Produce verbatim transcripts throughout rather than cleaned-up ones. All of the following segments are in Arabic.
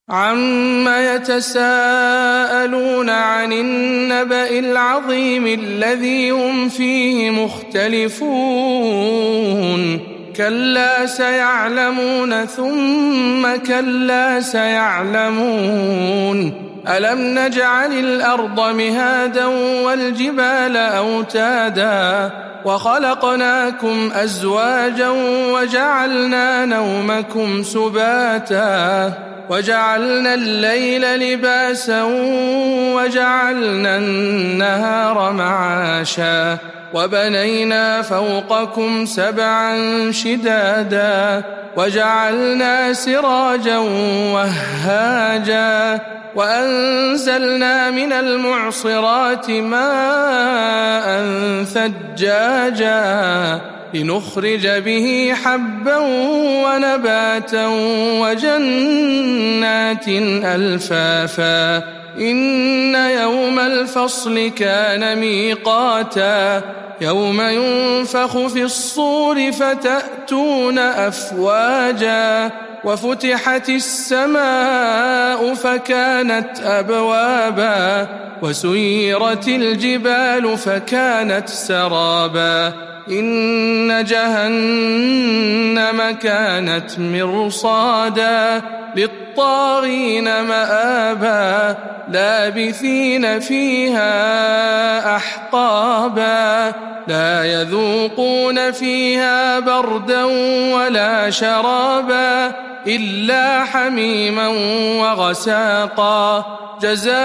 عَمَّ يَتَسَاءَلُونَ عَنِ النَّبَإِ الْعَظِيمِ الَّذِي هُمْ فِيهِ مُخْتَلِفُونَ كَلَّا سَيَعْلَمُونَ ثُمَّ كَلَّا سَيَعْلَمُونَ أَلَمْ نَجْعَلِ الْأَرْضَ مِهَادًا وَالْجِبَالَ أَوْتَادًا وَخَلَقْنَاكُمْ أَزْوَاجًا وَجَعَلْنَا نَوْمَكُمْ سُبَاتًا وَجَعَلْنَا اللَّيْلَ لِبَاسًا وَجَعَلْنَا النَّهَارَ مَعَاشًا وَبَنَيْنَا فَوْقَكُمْ سَبْعًا شِدَادًا وَجَعَلْنَا سِرَاجًا وَهَّاجًا وَأَنزَلْنَا مِنَ الْمُعْصِرَاتِ مَاءً ثَجَّاجًا لِنُخْرِجَ بِهِ حَبًّا وَنَبَاتًا وَجَنَّاتٍ أَلْفَافًا إِنَّ يَوْمَ الْفَصْلِ كَانَ مِيقَاتًا يَوْمَ يُنفَخُ فِي الصُّورِ فَتَأْتُونَ أَفْوَاجًا وَفُتِحَتِ السَّمَاءُ فَكَانَتْ أَبْوَابًا وَسُيِّرَتِ الْجِبَالُ فَكَانَتْ سَرَابًا إِنَّ جَهَنَّمَ كَانَتْ مِرْصَادًا لِلطَّاغِينَ مَآبًا لَابِثِينَ فِيهَا أَحْقَابًا لَا يَذُوقُونَ فِيهَا بَرْدًا وَلَا شَرَابًا إِلَّا حَمِيمًا وَغَسَاقًا جَزَاءً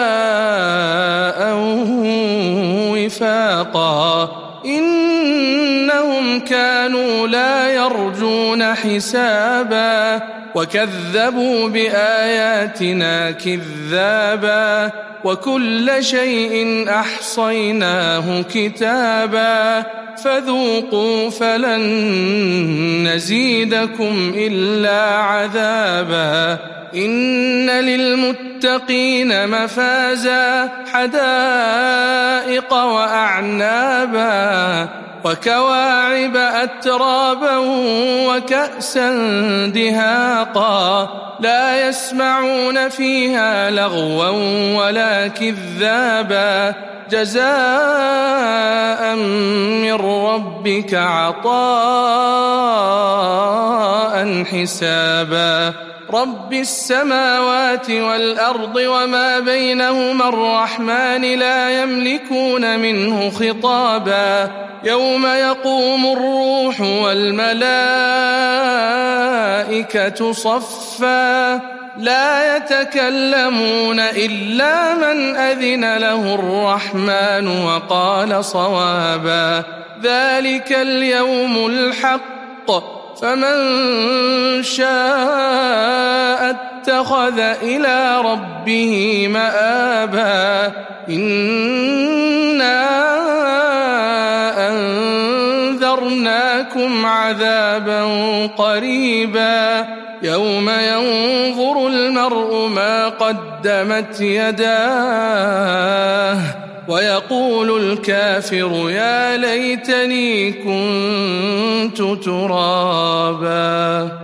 وِفَاقًا إِنَّهُمْ كَانُوا لَا يَرْجُونَ حِسَابًا وَكَذَّبُوا بِآيَاتِنَا كِذَّابًا وَكُلَّ شَيْءٍ أَحْصَيْنَاهُ كِتَابًا فَذُوقُوا فَلَن نَّزِيدَكُمْ إِلَّا عَذَابًا إِنَّ لِلْمُتَّقِينَ مَفَازًا حَدَائِقَ وَأَعْنَابًا وَكَوَاعِبَ أَتْرَابًا وَكَأْسًا دِهَاقًا لَا يَسْمَعُونَ فِيهَا لَغْوًا وَلَا كِذَّابًا جَزَاءً مِّن رَّبِّكَ عَطَاءً حِسَابًا رَبِّ السَّمَاوَاتِ وَالْأَرْضِ وَمَا بَيْنَهُمَا الرَّحْمَنِ لَا يَمْلِكُونَ مِنْهُ خِطَابًا يَوْمَ يَقُومُ الرُّوحُ وَالْمَلَائِكَةُ صَفًّا لَا يَتَكَلَّمُونَ إِلَّا مَنْ أَذِنَ لَهُ الرَّحْمَنُ وَقَالَ صَوَابًا ذَلِكَ الْيَوْمُ الْحَقُّ فَمَنْ شَاءَ اتَّخَذَ إِلَى رَبِّهِ مَآبًا إِنَّا أَنذَرْنَاكُمْ عَذَابًا قَرِيبًا يَوْمَ يَنظُرُ الْمَرْءُ مَا قَدَّمَتْ يَدَاهُ وَيَقُولُ الْكَافِرُ يَا لَيْتَنِي كُنتُ تُرَابًا.